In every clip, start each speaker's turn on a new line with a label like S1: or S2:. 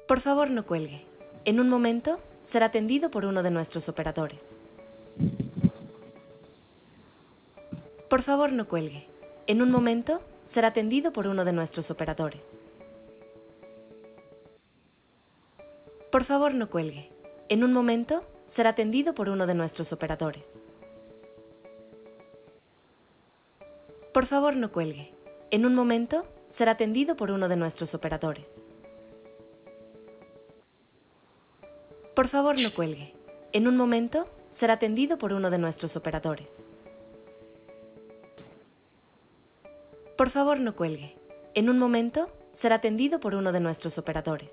S1: Por favor, no cuelgue. En un momento será atendido por uno de nuestros operadores. Por favor, no cuelgue. En un momento será atendido por uno de nuestros operadores. Por favor, no cuelgue. En un momento será atendido por uno de nuestros operadores. Por favor, no cuelgue. En un momento será atendido por uno de nuestros operadores. Por favor, no cuelgue. En un momento será atendido por uno de nuestros operadores. Por favor, no cuelgue. En un momento será atendido por uno de nuestros operadores.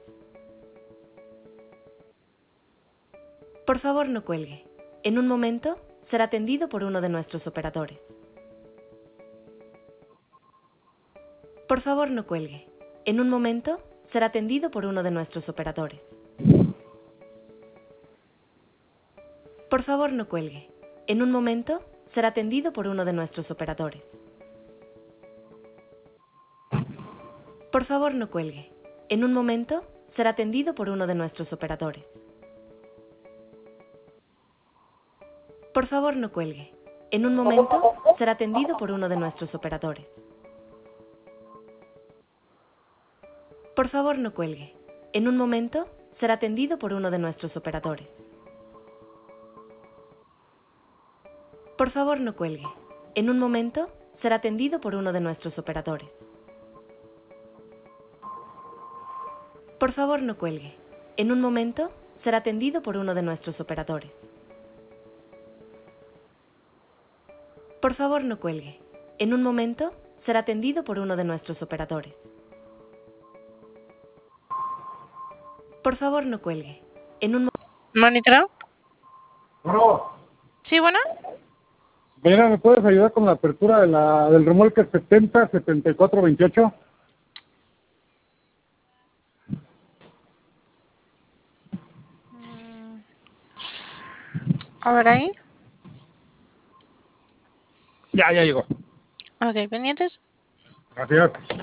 S1: Por favor, no cuelgue. En un momento será atendido por uno de nuestros operadores. Por favor, no cuelgue. En un momento será atendido por uno de nuestros operadores. Por favor, no cuelgue. En un momento será atendido por uno de nuestros operadores. Por favor, no cuelgue. En un momento será atendido por uno de nuestros operadores. Por favor, no cuelgue. En un momento será atendido por uno de nuestros operadores. Por favor, no cuelgue. En un momento será atendido por uno de nuestros operadores. Por favor, no cuelgue. En un momento será atendido por uno de nuestros operadores. Por favor, no cuelgue. En un momento será atendido por uno de nuestros operadores. Por favor, no cuelgue. En un momento será atendido por uno de nuestros operadores. Por favor, no cuelgue. En un
S2: ¿Monitor?
S3: Bueno,
S2: Sí, bueno.
S3: Mira, ¿me puedes ayudar con la apertura del remolque 70-74-28?
S2: A ver ahí.
S3: Ya llegó.
S2: Ok, pendientes.
S3: Gracias.